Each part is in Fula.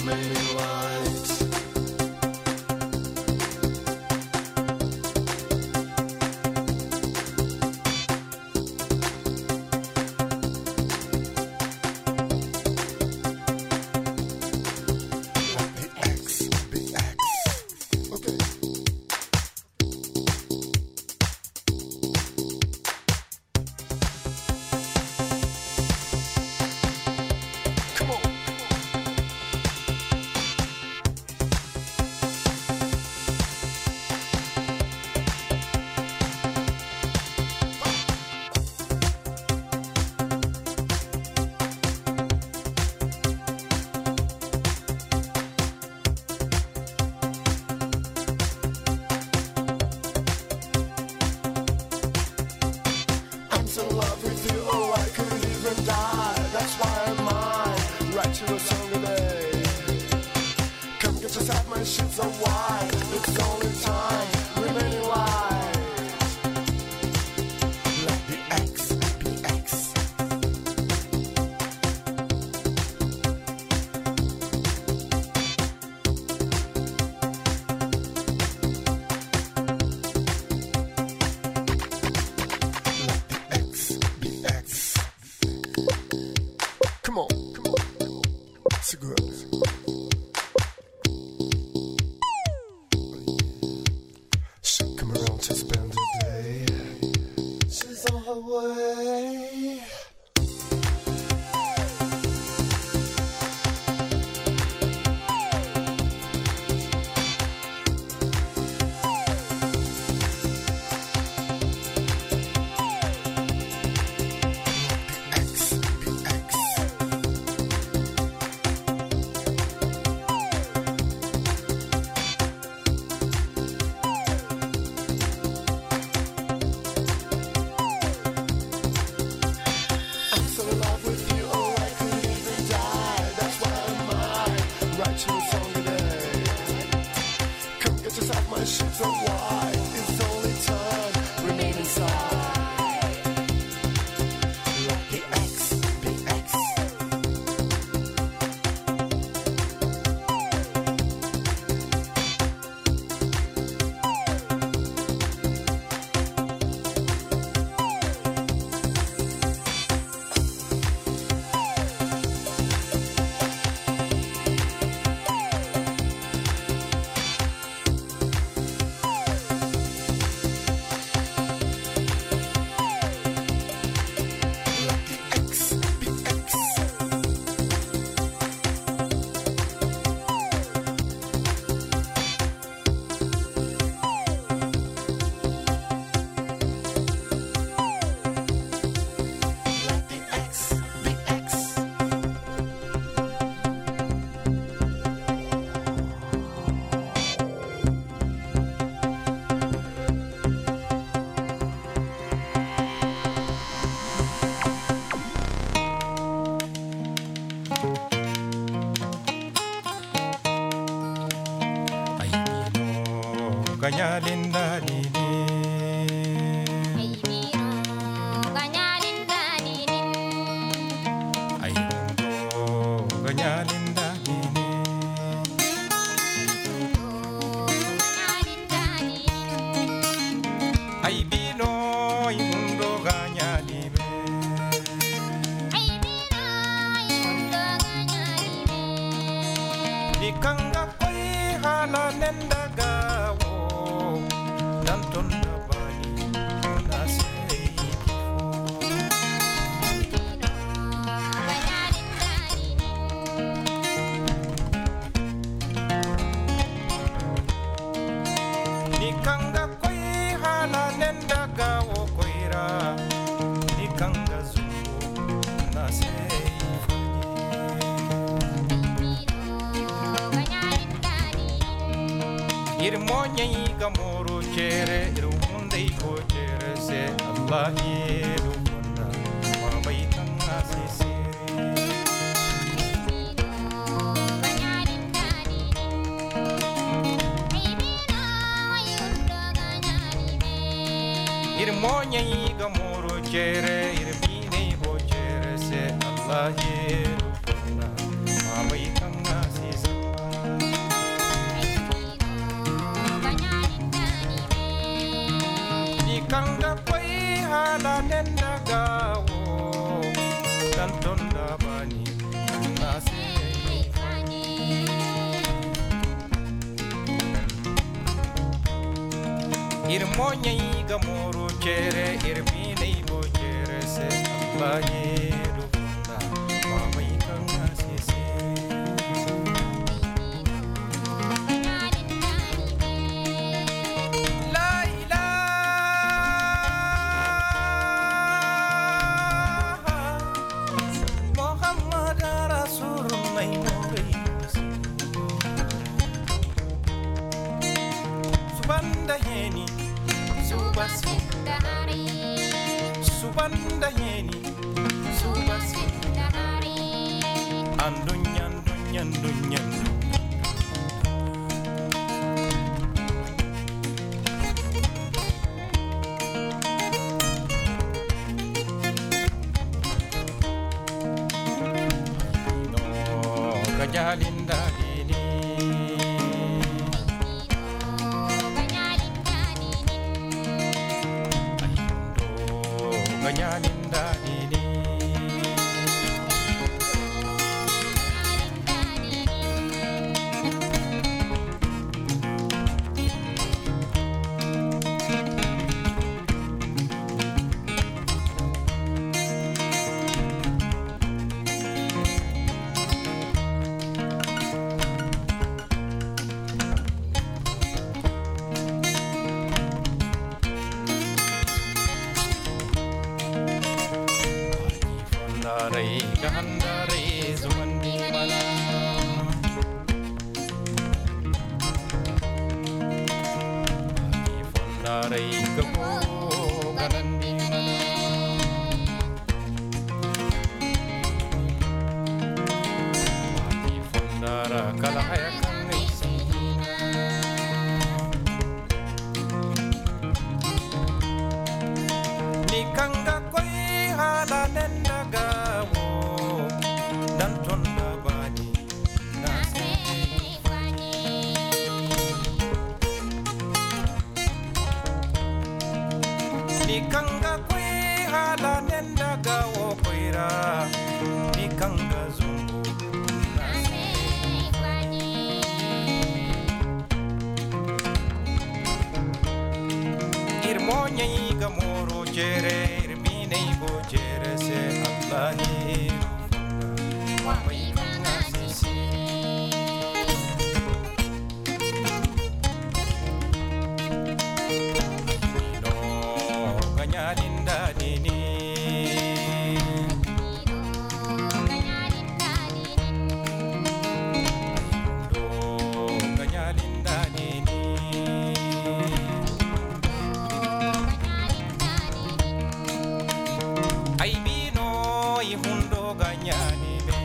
remaining light. Ganyalinda nini Aibiro ganyalinda nini Aibundo ganyalinda nini ganyalinda nini Aibino imundo ganyalibe Aibiro imundo ganyalibe Nikanga koi hana nenda gawo Danton nabali nase Nikanga koi hana nenda gawo koira Nikanga zungu nase Irmonya iga moro chere irunde iko chere se Allah yeru funda mabai tanga sisiri Irmonya iga moro chere irbine iko chere se Allah yeru funda mabai tanga sisiri dan tonda bani nase irmonya iga moro chere irbine ibo chere se ambaye dufunda mama ikanga sese la ilaha Muhammad rasul mai mori subanda heni subanda heni andunya no kajalinda dini ganyalinda dini Handare gahandare zumandi mala Fondare gabo ganandi mala Fondara kalahaya kangai sihina Nikanga koi halanen Nikanga kwe hala nenda gawo kwera Nikanga zungu Irmonya iga moro jere Irmine ibo jere se Allahi Mama ikanga sisi Ganyalinda dini ganyalinda dini ay bino ihundo ganyani be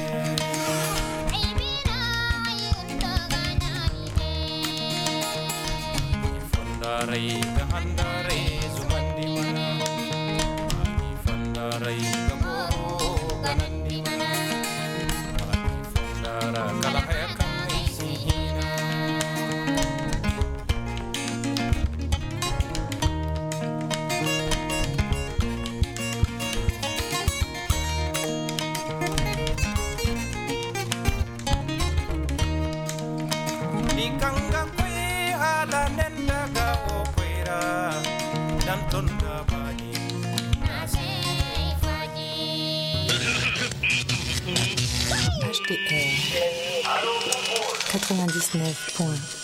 ifondare gahandare zumandi mana ifondare gamo ganandi mana ifondara kalahaya kangai sihina Nikanga kwe hala nenda gawo kwera dan tonda bani HDR 99.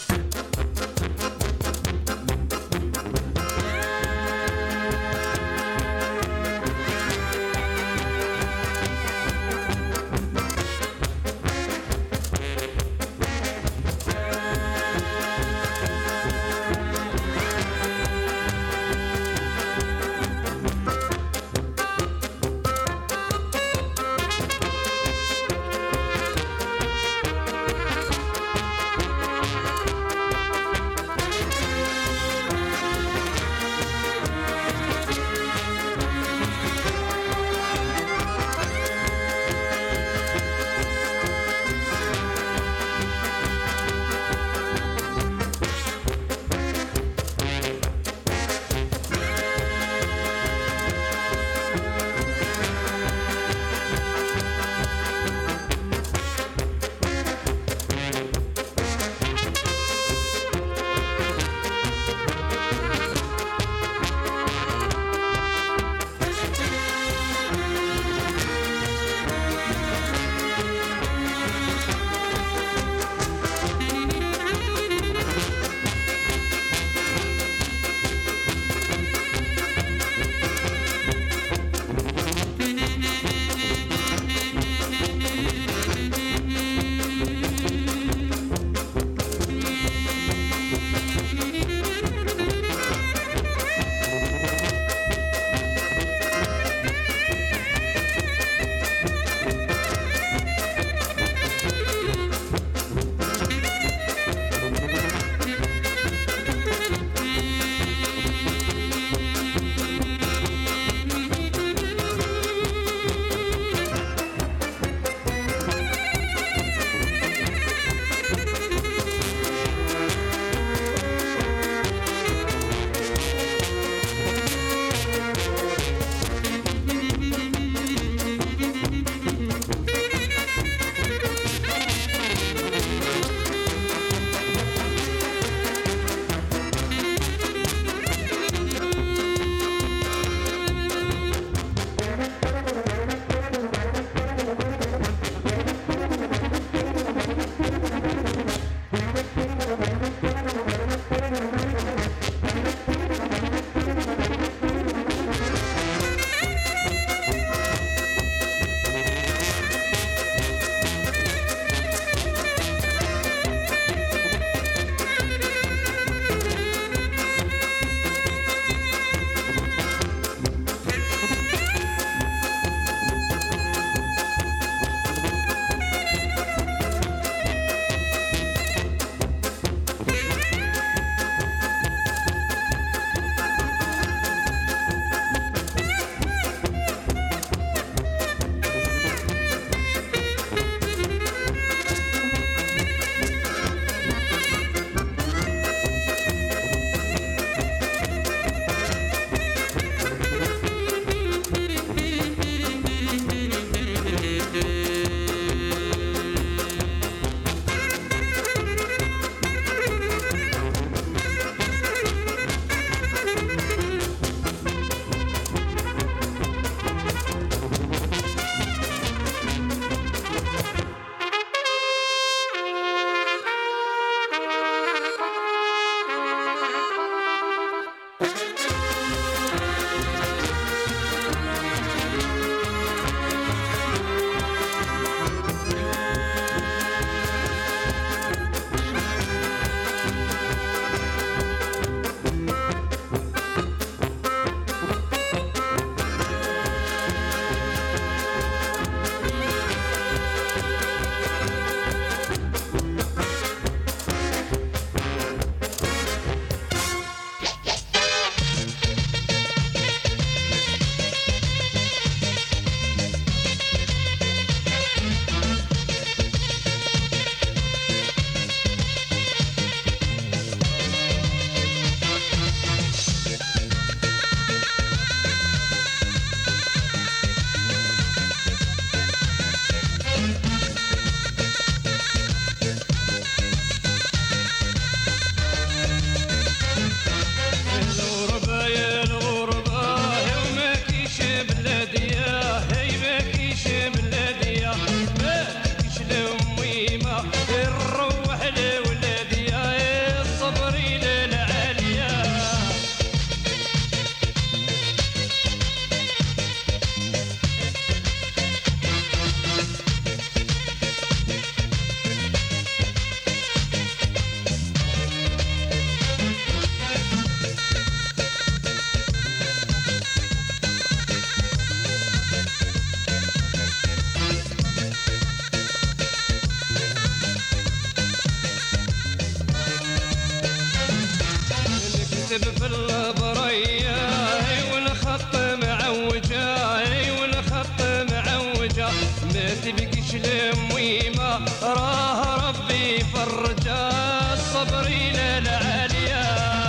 ما تبكيش لمويمة راه ربي فرجا الصبر إلى العالية.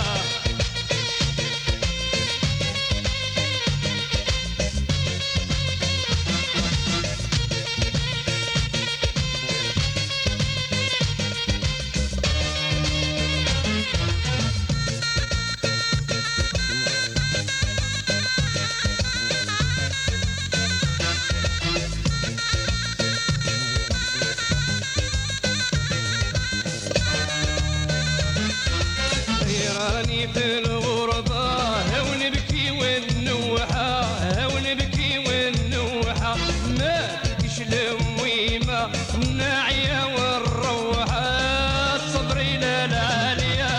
راني في الغربة ونبكي ونوحة ونبكي ونوحة ما تبكيش لمويمة ناعية والروحة الصبر إلى العالية.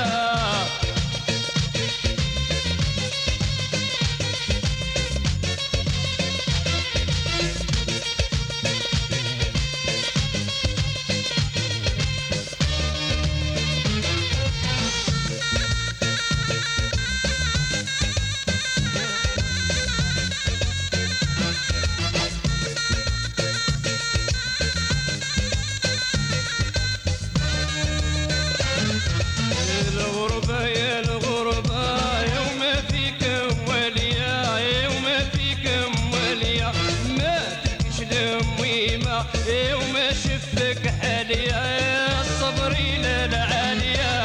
الغربة يا الغربة يوم فيك وليا يوم فيك وليا ما تبكيش لمويمة يوم شفتك حاليا الصبر إلى العالية.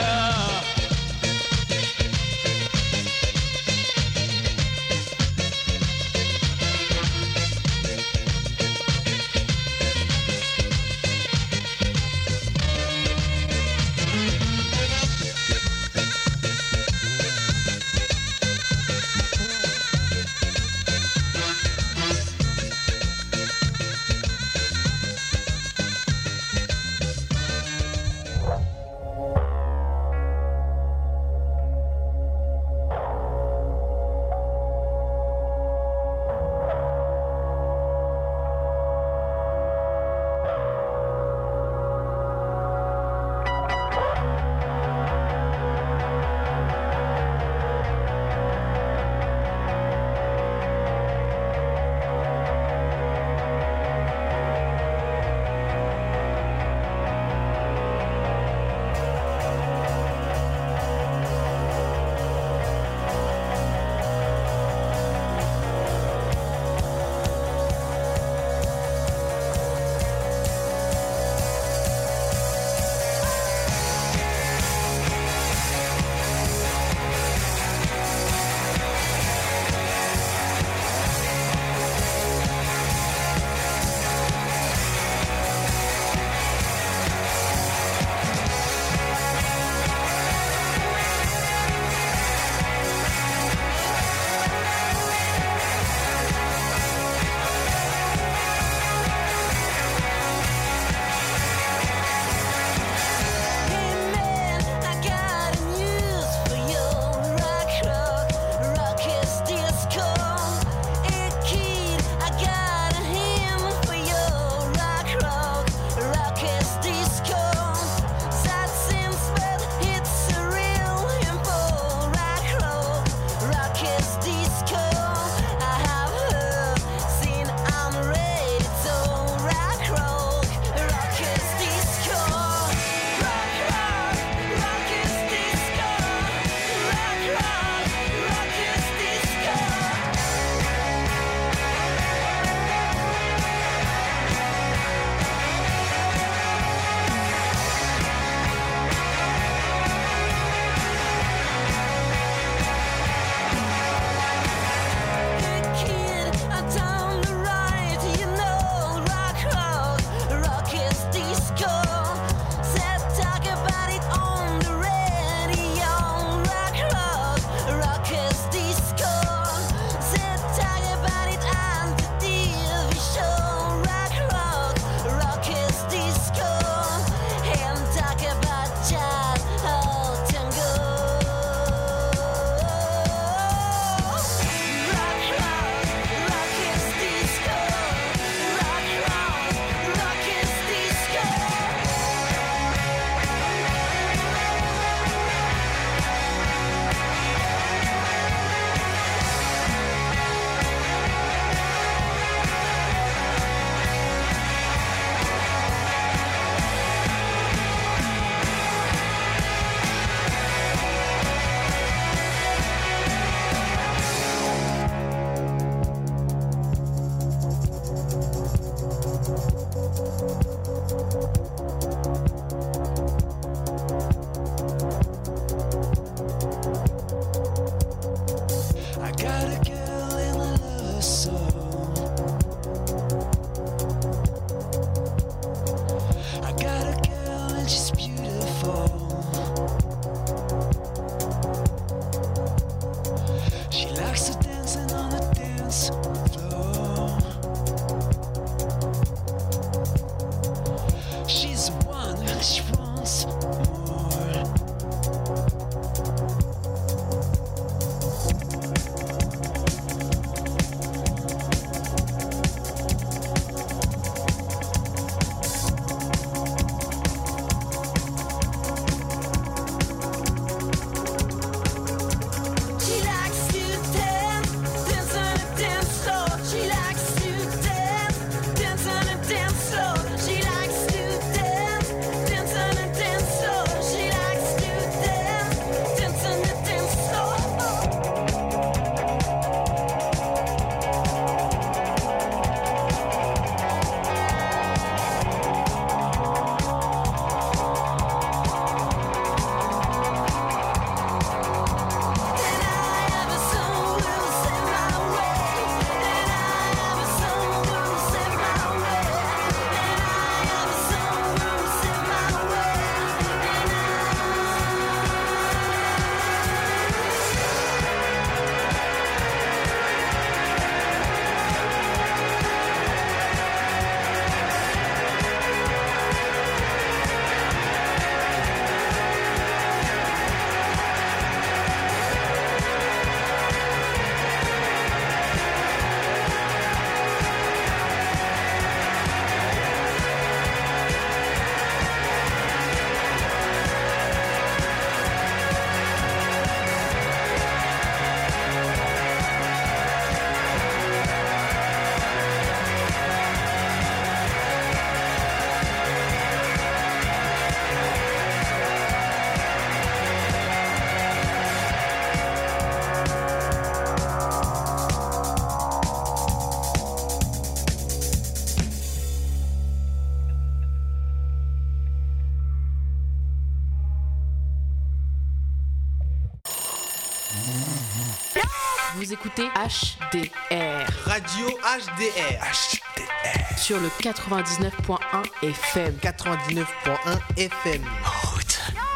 Vous écoutez HDR. Radio HDR. HDR. Sur le 99.1 FM. 99.1 FM. En route.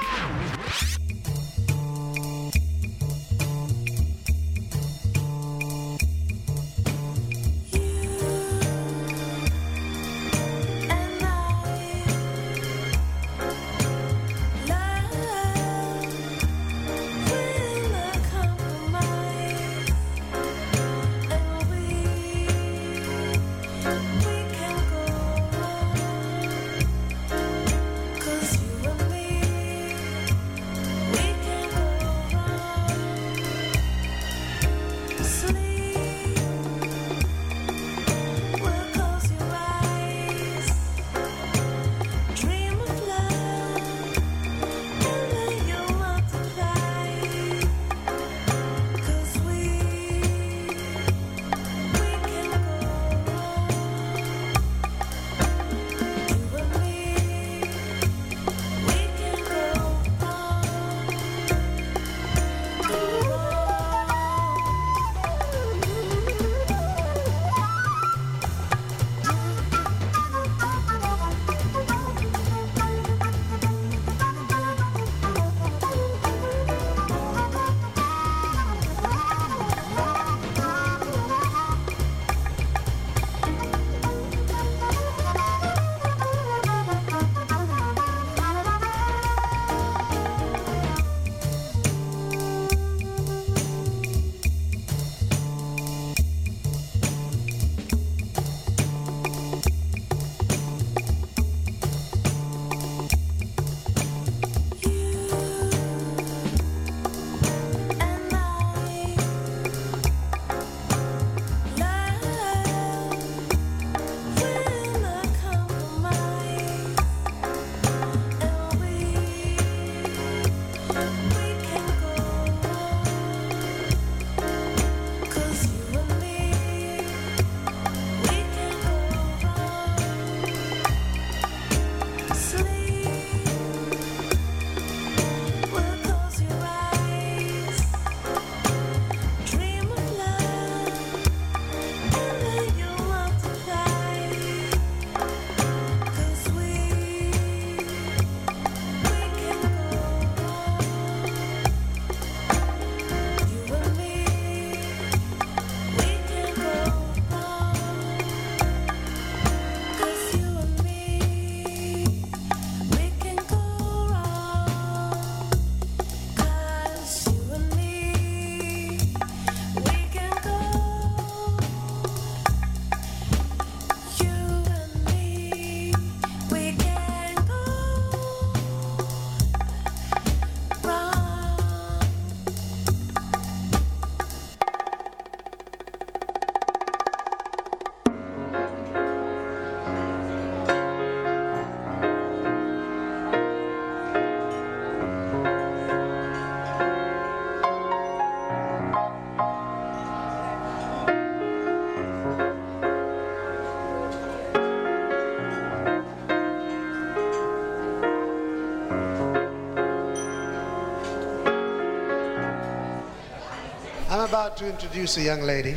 I'm about to introduce a young lady.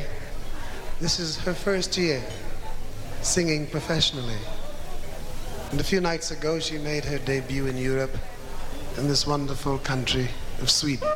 This is her first year singing professionally. And a few nights ago, she made her debut in Europe, in this wonderful country of Sweden.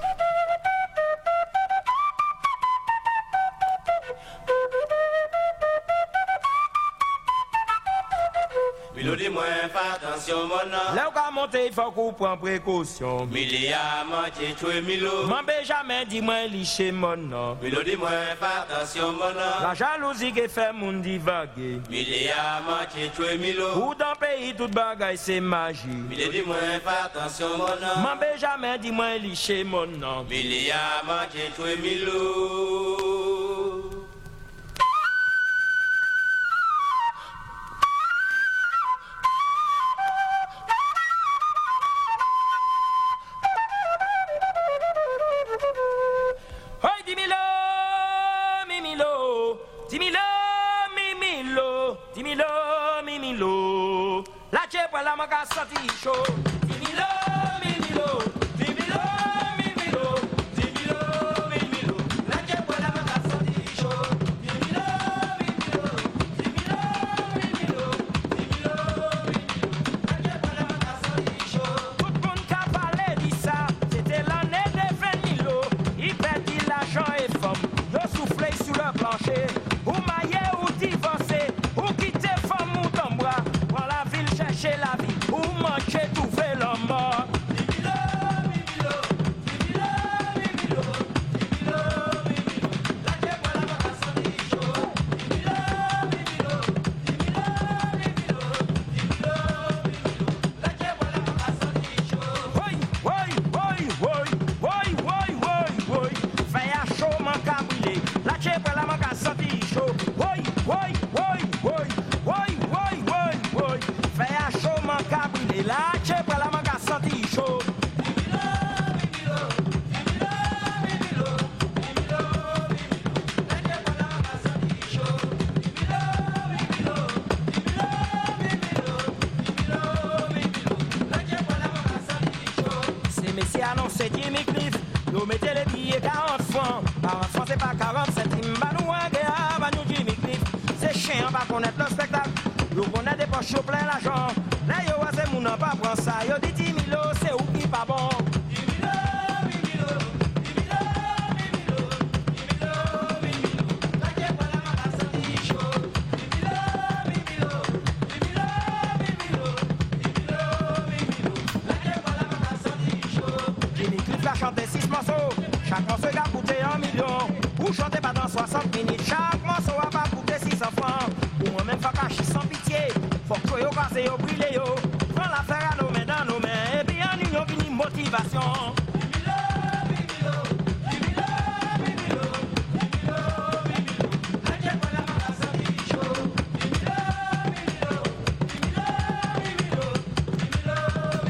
Là où qu'a monté, il faut qu'on prenne précaution. Milia manché tué Milo. M'en jamais dit moi liché mon nom. Milo dit moi fais attention mon nom. La jalousie qui fait mon divaguer. Milia manché tué Milo. Ou dans pays toute bagaille c'est magie. Milo dit moi fais attention mon nom. M'en jamais dit moi liché mon nom. Milia manché tué Milo. La chepa la maga sati show. Mimilo, mimilo, mimilo, mimilo, mimilo, mimilo. La chepa la maga Yo mettez les billets 40 francs. 40 francs c'est pas 40 centimes. Bah nous un gars, bah nous Jimmy Cliff. C'est chiant, on va connaître le spectacle. Yo connaît des poches au plein l'argent. Là yo c'est moun nan pas prend ça. Yo dit 10 000 c'est ou qui pas bon. 10 000 chanter 6 morceaux, chaque morceau a coûté 1 million. Vous chantez pas dans 60 minutes, chaque morceau a pas coûté 600 francs. Ou moi même pas cacher sans pitié, faut que yo casse yo brûle yo.